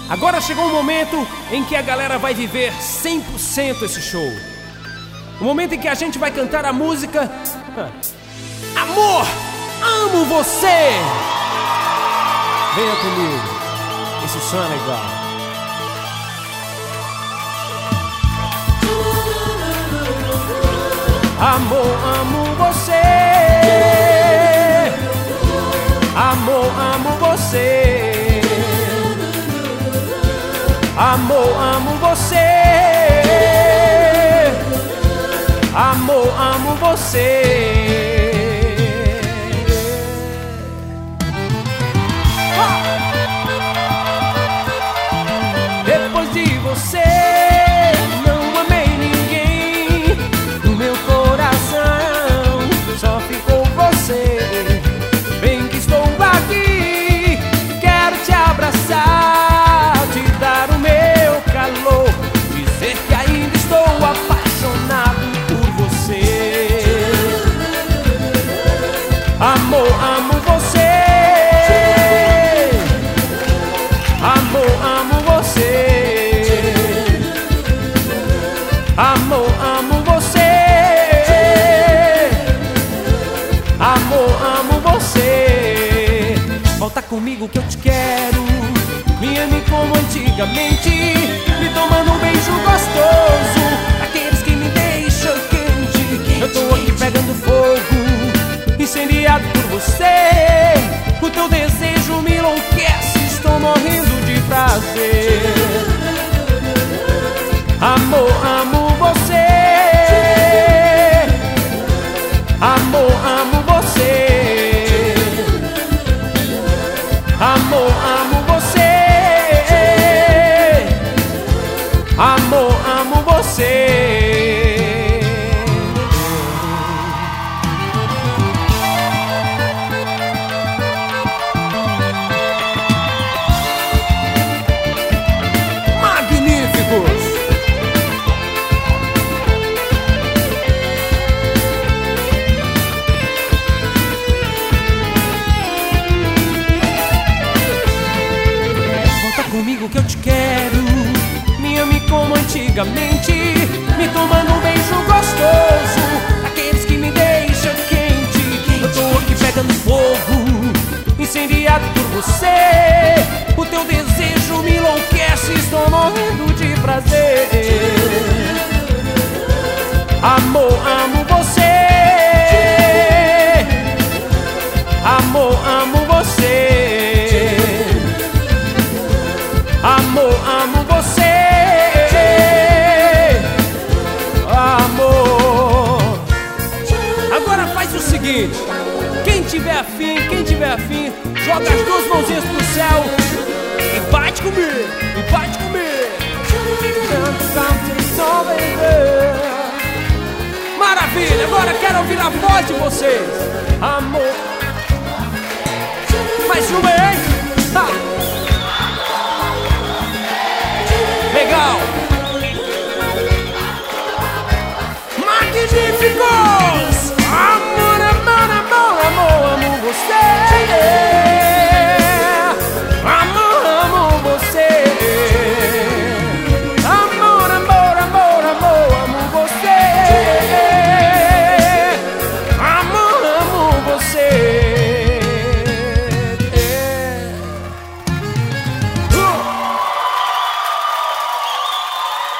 Agora chegou o momento em que a galera vai viver 100% esse show. O momento em que a gente vai cantar a música Amor, amo você. Venha comigo, esse som é legal. Amor, amo você. Amor, amo você. Amor, amo você. Amor, amo você. Depois de você não amei ninguém. No meu coração só ficou você. Bem que estou aqui, quero te abraçar, te dar o meu calor, dizer que ainda estou apaixonado por você. Amor, amo você. Amor, amo você. Amor, amo você. Amor, amo você. Volta comigo que eu te quero. Me ame como antigamente, me tomando um beijo gostoso, aqueles que me deixam quente. Eu tô aqui pegando fogo, incendiado por você. O teu desejo me enlouquece, estou morrendo de prazer. Amor, amo você. Amor, amo você. Amor, amo você. Amor, amo você. Magníficos! Volta comigo que eu te quero. Me ame como antigamente, me tomando um beijo gostoso, aqueles que me deixam quente. Eu tô aqui pegando fogo, incendiado por você. O teu desejo me enlouquece, estou morrendo de prazer. Amor, amo você. Amor, amo você. Amor, amo você. Amor. Agora faz o seguinte: quem tiver afim, joga as duas mãozinhas pro céu e bate comigo, e bate comigo. Maravilha, agora quero ouvir a voz de vocês. Amor. Mais uma, hein?